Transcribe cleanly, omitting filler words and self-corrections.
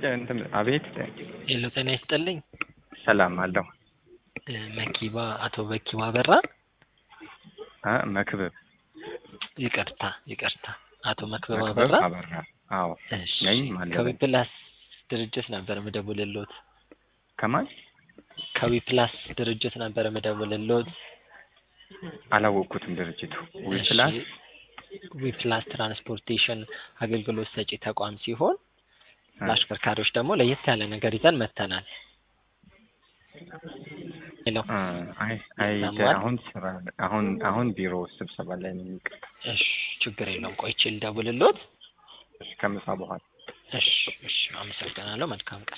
እንትን አቤት ሄሎ ጤና ይስጥልኝ። ሰላም አለው። መኪባ አቶ በኪማ በራ መክብብ ይቅርታ አቶ መክብብ መክብብ በራ። አበራ። አዎ እሺ ነኝ ማለት ነው። ከዊፕላስ ድርጅት ነበር መደወልልዎት። ከማን? ከዊፕላስ ድርጅት ነበር መደወልልዎት። አላወቅኩትም ድርጅቱ። ዊፕላስ ዊፕላስ ትራንስፖርቴሽን አገልግሎት ሰጪ ተቋም ሲሆን ለአሽከርካሪዎች ደግሞ ለየት ያለ ነገር ይዘን መተናል። ሄሎ አሁን ቢሮ ስብሰባ ላይ ነው የሚቀር። እሺ ችግር የለውም። ቆይቼ ልደውልልዎት። ከምሳ በኋላ። እሺ አመሰግናለሁ። መልካም ቀን።